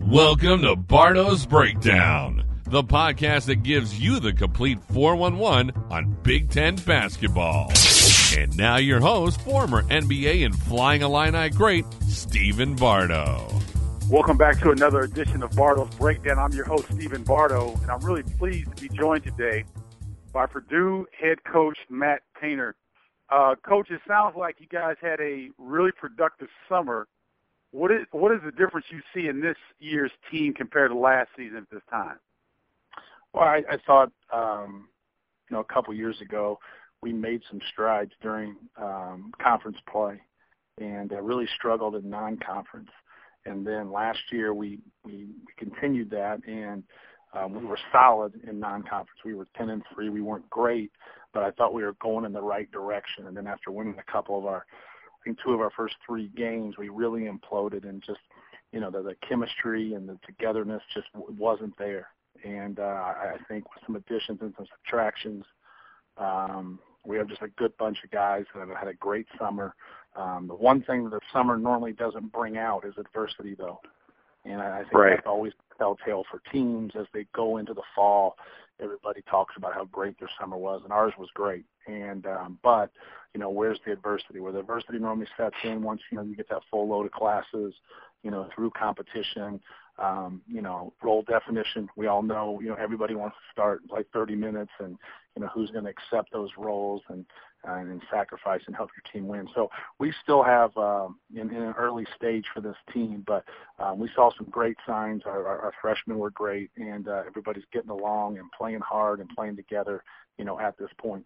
Welcome to Bardo's Breakdown, the podcast that gives you the complete 411 on Big Ten basketball. And now your host, former NBA and Flying Illini great, Stephen Bardo. Welcome back to another edition of Bardo's Breakdown. I'm your host, Stephen Bardo, and I'm really pleased to be joined today by Purdue head coach Matt Painter. Coach, it sounds like you guys had a really productive summer. What is the difference you see in this year's team compared to last season at this time? Well, I thought, a couple years ago, we made some strides during conference play and really struggled in non-conference. And then last year we continued that, and we were solid in non-conference. We were 10-3. We weren't great, but I thought we were going in the right direction. And then after winning two of our first three games, we really imploded, and just, the chemistry and the togetherness just wasn't there. And I think with some additions and some subtractions, we have just a good bunch of guys that have had a great summer. The one thing that the summer normally doesn't bring out is adversity, though. And I think that's always telltale for teams as they go into the fall. Everybody talks about how great their summer was, and ours was great. And but where's the adversity? Where the adversity normally sets in once you get that full load of classes, through competition, role definition. We all know everybody wants to start like 30 minutes, and who's going to accept those roles and sacrifice and help your team win. So we still have in an early stage for this team, but we saw some great signs. Our freshmen were great, and everybody's getting along and playing hard and playing together, at this point.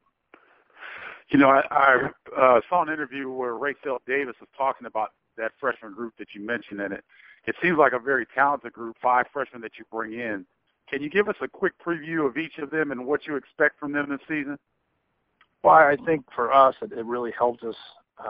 I saw an interview where Raycel Davis was talking about that freshman group that you mentioned, and it seems like a very talented group, 5 freshmen that you bring in. Can you give us a quick preview of each of them and what you expect from them this season? Well, I think for us, it really helped us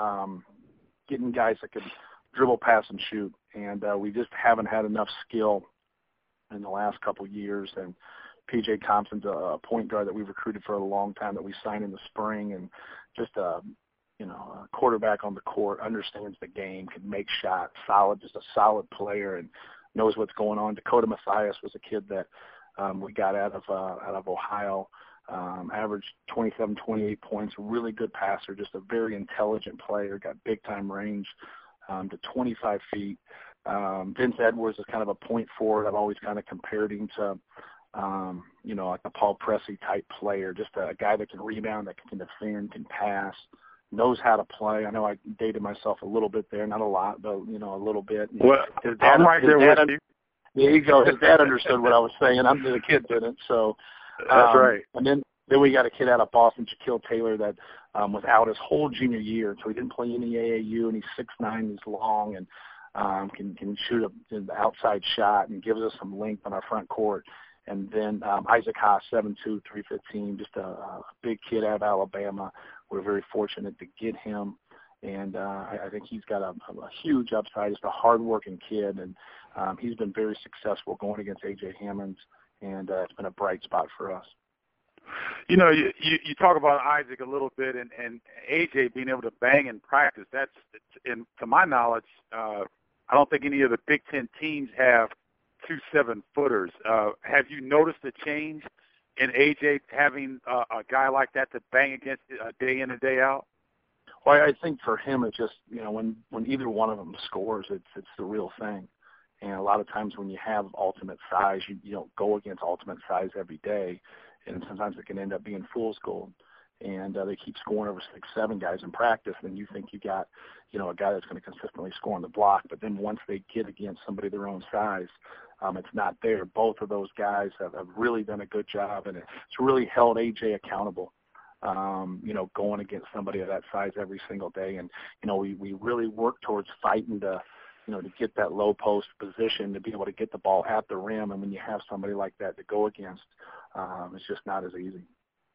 getting guys that can dribble, pass, and shoot. And we just haven't had enough skill in the last couple of years. And P.J. Thompson's a point guard that we've recruited for a long time that we signed in the spring, and just a quarterback on the court, understands the game, can make shots, just a solid player, and knows what's going on. Dakota Mathias was a kid that we got out of Ohio. Averaged 27, 28 points, really good passer, just a very intelligent player, got big-time range to 25 feet. Vince Edwards is kind of a point forward. I've always kind of compared him to, like a Paul Pressey type player, just a guy that can rebound, that can defend, can pass, knows how to play. I know I dated myself a little bit there, not a lot, but, a little bit. Well, I'm right there with you. There you go. His dad understood what I was saying. The kid didn't, so. That's right. And then we got a kid out of Boston, Shaquille Taylor, that was out his whole junior year, so he didn't play any AAU, and he's 6'9", he's long, and can shoot the outside shot and gives us some length on our front court. And then Isaac Haas, 7'2", 315, just a big kid out of Alabama. We're very fortunate to get him, and I think he's got a huge upside. Just a hard-working kid, and he's been very successful going against A.J. Hammonds, and it's been a bright spot for us. You talk about Isaac a little bit, and A.J. being able to bang in practice. And to my knowledge, I don't think any of the Big Ten teams have 2 7-footers. Have you noticed a change in A.J. having a guy like that to bang against day in and day out? Well, I think for him, it's just, when either one of them scores, it's the real thing. And a lot of times when you have ultimate size, you don't go against ultimate size every day. And sometimes it can end up being fool's gold. And they keep scoring over 6, 7 guys in practice, and you think you got, a guy that's going to consistently score on the block. But then once they get against somebody their own size, it's not there. Both of those guys have really done a good job, and it's really held A.J. accountable, going against somebody of that size every single day. And, we really work towards fighting to get that low post position, to be able to get the ball at the rim. And when you have somebody like that to go against, it's just not as easy.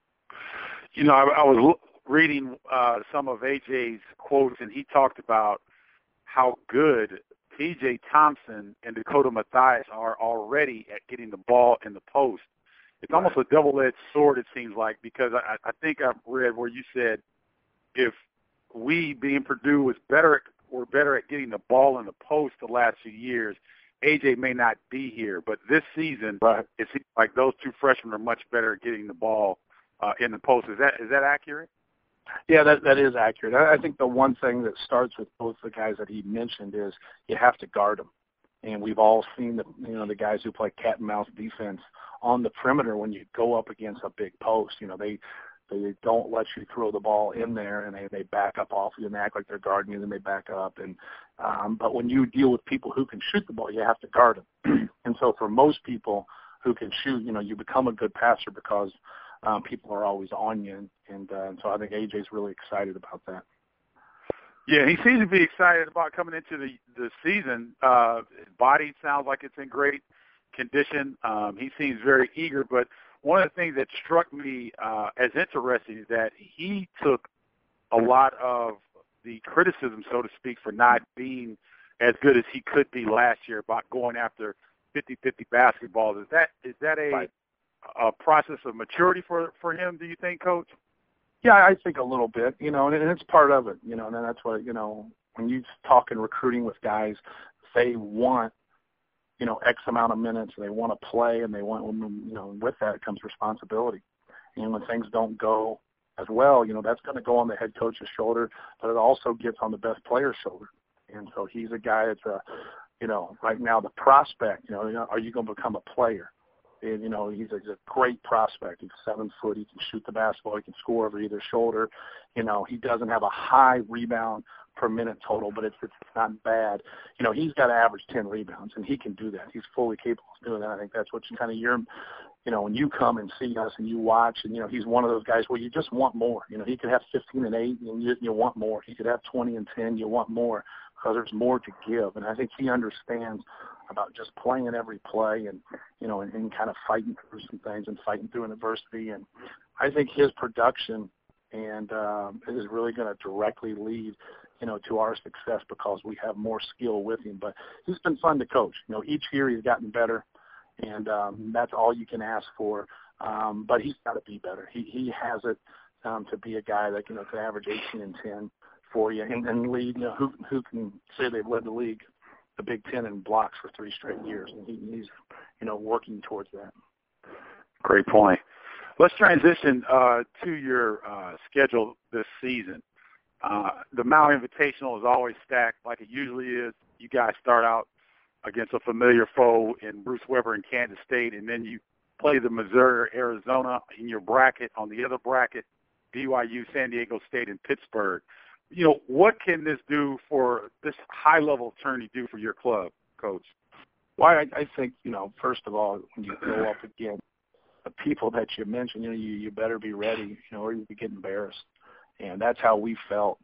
I was reading some of A.J.'s quotes, and he talked about how good P.J. Thompson and Dakota Mathias are already at getting the ball in the post. It's almost a double-edged sword, it seems like, because I think I've read where you said if we, being Purdue, were better at getting the ball in the post the last few years, A.J. may not be here, but this season, It seems like those two freshmen are much better at getting the ball in the post. Is that accurate? Yeah, that is accurate. I think the one thing that starts with both the guys that he mentioned is you have to guard them. And we've all seen the guys who play cat and mouse defense on the perimeter when you go up against a big post. They don't let you throw the ball in there, and they back up off you and they act like they're guarding you, and then they back up. And but when you deal with people who can shoot the ball, you have to guard them. And so for most people who can shoot, you become a good passer because people are always on you. And so I think A.J.'s really excited about that. Yeah, he seems to be excited about coming into the season. His body sounds like it's in great condition. He seems very eager, but one of the things that struck me as interesting is that he took a lot of the criticism, so to speak, for not being as good as he could be last year about going after 50-50 basketballs. Is that a process of maturity for him, do you think, Coach? Yeah, I think a little bit, and it's part of it, and that's what, when you talk in recruiting with guys, they want, X amount of minutes, they want to play, and they want, with that comes responsibility. And when things don't go as well, that's going to go on the head coach's shoulder, but it also gets on the best player's shoulder. And so he's a guy that's right now the prospect, are you going to become a player? And, he's a great prospect. He's 7 foot. He can shoot the basketball. He can score over either shoulder. He doesn't have a high rebound per minute total, but it's not bad. He's got to average 10 rebounds, and he can do that. He's fully capable of doing that. I think that's what you kind of when you come and see us and you watch, and, he's one of those guys where you just want more. He could have 15 and 8, and you want more. He could have 20 and 10. You want more because there's more to give. And I think he understands about just playing every play and, and kind of fighting through some things and fighting through an adversity. And I think his production and is really going to directly lead, to our success because we have more skill with him. But he's been fun to coach. Each year he's gotten better, and that's all you can ask for. But he's got to be better. He has it to be a guy that, could average 18 and 10 for you and lead, who can say they've led the league, the Big Ten, in blocks for 3 straight years, and he's working towards that. Great point. Let's transition to your schedule this season. The Maui Invitational is always stacked like it usually is. You guys start out against a familiar foe in Bruce Weber and Kansas State, and then you play the Missouri, Arizona in your bracket. On the other bracket, BYU, San Diego State, and Pittsburgh. What can this do for this high-level tourney do for your club, Coach? Well, I think, first of all, when you go up against the people that you mentioned, you better be ready, or you could get embarrassed. And that's how we felt,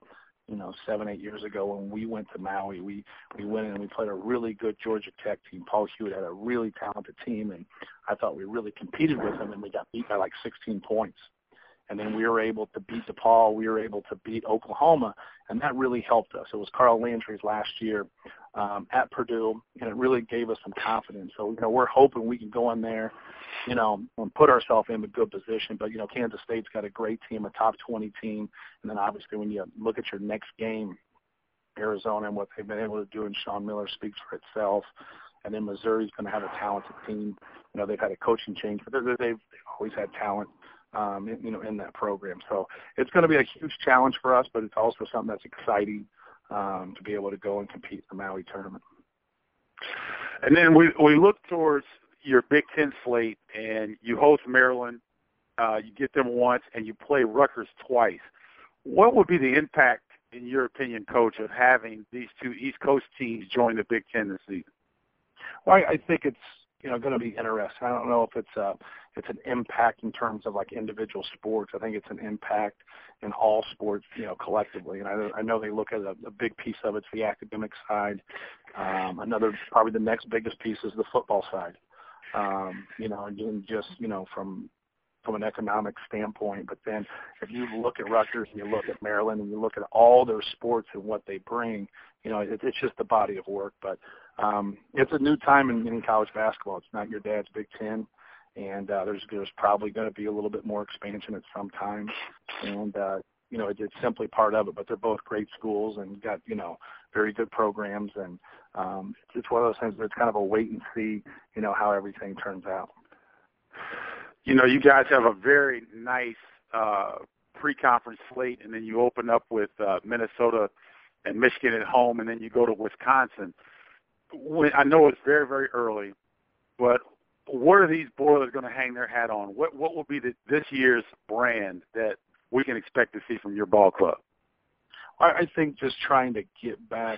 7, 8 years ago when we went to Maui. We went in and we played a really good Georgia Tech team. Paul Hewitt had a really talented team, and I thought we really competed with them, and we got beat by like 16 points. And then we were able to beat DePaul. We were able to beat Oklahoma, and that really helped us. It was Carl Landry's last year at Purdue, and it really gave us some confidence. So, we're hoping we can go in there, and put ourselves in a good position. But, Kansas State's got a great team, a top 20 team. And then obviously when you look at your next game, Arizona and what they've been able to do, and Sean Miller speaks for itself. And then Missouri's going to have a talented team. They've had a coaching change, but they've always had talent. In that program. So it's going to be a huge challenge for us, but it's also something that's exciting to be able to go and compete in the Maui tournament. And then we look towards your Big Ten slate, and you host Maryland, you get them once, and you play Rutgers twice. What would be the impact, in your opinion, Coach, of having these two East Coast teams join the Big Ten this season? Well, I think it's going to be interesting. I don't know if it's an impact in terms of like individual sports. I think it's an impact in all sports, collectively. And I know they look at a big piece of it's the academic side. Another, probably the next biggest piece is the football side. And just from an economic standpoint. But then if you look at Rutgers and you look at Maryland and you look at all their sports and what they bring, it's just a body of work. But it's a new time in college basketball. It's not your dad's Big Ten, and there's probably going to be a little bit more expansion at some time. And it's simply part of it. But they're both great schools and got, very good programs. And it's one of those things where it's kind of a wait and see, how everything turns out. You guys have a very nice pre-conference slate, and then you open up with Minnesota and Michigan at home, and then you go to Wisconsin. I know it's very, very early, but what are these Boilers going to hang their hat on? What will be this year's brand that we can expect to see from your ball club? I think just trying to get back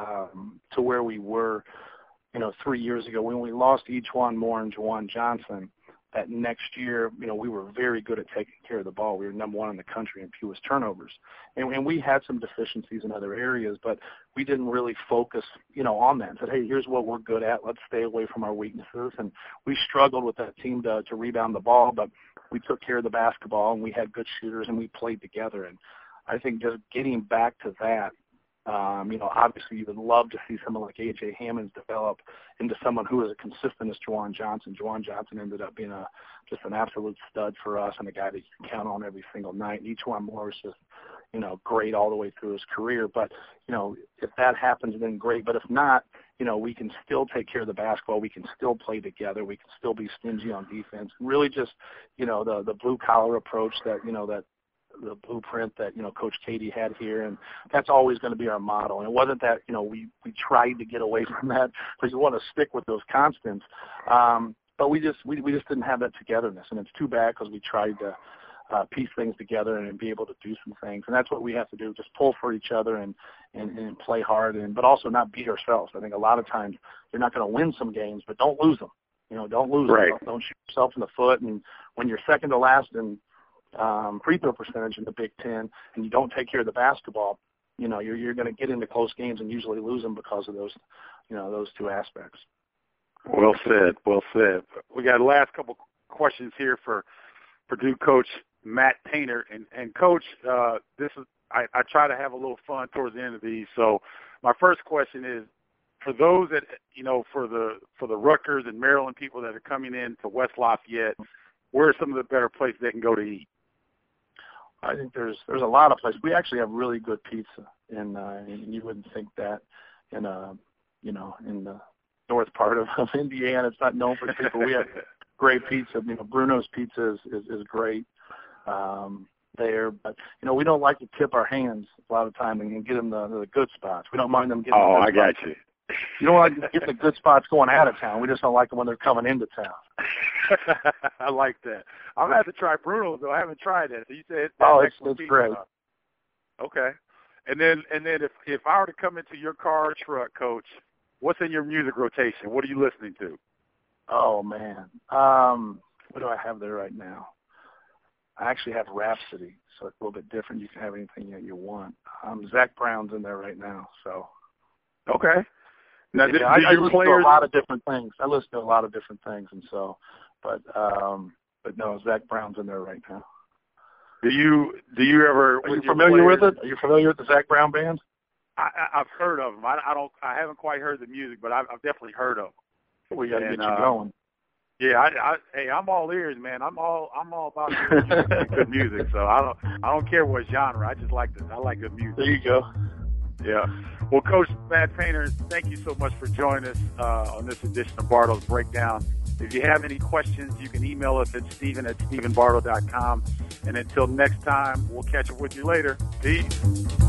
to where we were, 3 years ago when we lost E'Twaun Moore and Juwan Johnson. That next year, we were very good at taking care of the ball. We were number one in the country in fewest turnovers. And we had some deficiencies in other areas, but we didn't really focus, on that and said, hey, here's what we're good at. Let's stay away from our weaknesses. And we struggled with that team to rebound the ball, but we took care of the basketball, and we had good shooters, and we played together. And I think just getting back to that, obviously you would love to see someone like A.J. Hammons develop into someone who is as consistent as Juwan Johnson. Juwan Johnson ended up being just an absolute stud for us and a guy that you can count on every single night. And E'Twaun Moore was just, great all the way through his career. But, if that happens, then great. But if not, we can still take care of the basketball. We can still play together. We can still be stingy on defense. Really just, the blue-collar approach that, the blueprint that, Coach Katie had here, and that's always going to be our model. And it wasn't that, we tried to get away from that because you want to stick with those constants. But we just didn't have that togetherness, and it's too bad because we tried to piece things together and be able to do some things. And that's what we have to do, just pull for each other and play hard, but also not beat ourselves. I think a lot of times you're not going to win some games, but don't lose them. Don't lose right. them. Don't shoot yourself in the foot. And when you're second to last in free throw percentage in the Big Ten, and you don't take care of the basketball, you're going to get into close games and usually lose them because of those, those two aspects. Well said. Well said. We got the last couple questions here for Purdue coach Matt Painter, and coach, this is I try to have a little fun towards the end of these. So my first question is, for those that for the Rutgers and Maryland people that are coming in to West Lafayette, where are some of the better places they can go to eat? I think there's a lot of places. We actually have really good pizza, and you wouldn't think that in the north part of Indiana. It's not known for pizza. We have great pizza. Bruno's Pizza is great there, but we don't like to tip our hands a lot of time and get them the good spots. We don't mind them getting. Oh, I got you. You don't like to get the good spots going out of town. We just don't like them when they're coming into town. I like that. I'm gonna have to try Bruno's though. I haven't tried that. So you said it's great. Okay. And then if I were to come into your car or truck, Coach, what's in your music rotation? What are you listening to? Oh man, what do I have there right now? I actually have Rhapsody, so it's a little bit different. You can have anything that you want. Zach Brown's in there right now, so. Okay. Now, I listen to a lot of different things. And so, but no, Zach Brown's in there right now. Do you ever? Are you familiar with it? Are you familiar with the Zach Brown band? I've heard of them. I haven't quite heard the music, but I've definitely heard of them. We got to get you going. Yeah, hey, I'm all ears, man. I'm all about good music. So I don't care what genre. I like good music. There you go. Yeah. Well, Coach Matt Painter, thank you so much for joining us on this edition of Bartow's Breakdown. If you have any questions, you can email us at steven@stevenbartow.com. And until next time, we'll catch up with you later. Peace.